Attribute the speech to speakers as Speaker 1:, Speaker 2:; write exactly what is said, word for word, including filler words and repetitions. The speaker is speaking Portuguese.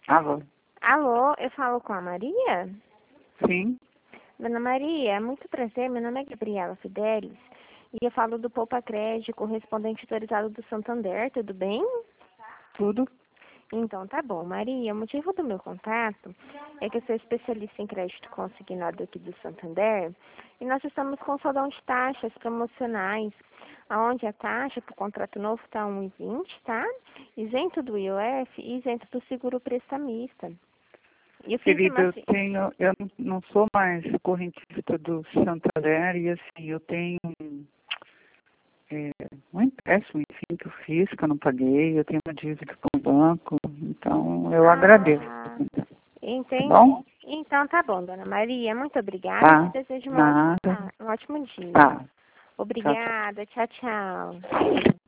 Speaker 1: Alô?
Speaker 2: Alô, eu falo com a Maria?
Speaker 1: Sim,
Speaker 2: Dona Maria, muito prazer, meu nome é Gabriela Fidelis e eu falo do Poupa Crédito, correspondente autorizado do Santander, tudo bem?
Speaker 1: tudo.
Speaker 2: Então tá bom, Maria, o motivo do meu contato é que eu sou especialista em crédito consignado aqui do Santander e nós estamos com saudão de taxas promocionais, onde a taxa para o contrato novo está um vírgula vinte, tá? Isento do I O F e isento do seguro prestamista. E eu fiz
Speaker 1: Querida,
Speaker 2: uma...
Speaker 1: eu tenho, eu não não sou mais correntista do Santander e assim, eu tenho é, um empréstimo, enfim, que eu fiz, que eu não paguei, eu tenho uma dívida com o banco, então eu agradeço.
Speaker 2: Ah,
Speaker 1: Tá
Speaker 2: entendi.
Speaker 1: bom?
Speaker 2: Então tá bom, dona Maria. Muito obrigada e te
Speaker 1: Tá,
Speaker 2: desejo uma ótima,
Speaker 1: nada.
Speaker 2: ta- um ótimo dia.
Speaker 1: Tá, tchau, tchau.
Speaker 2: Obrigada. Tchau, tchau.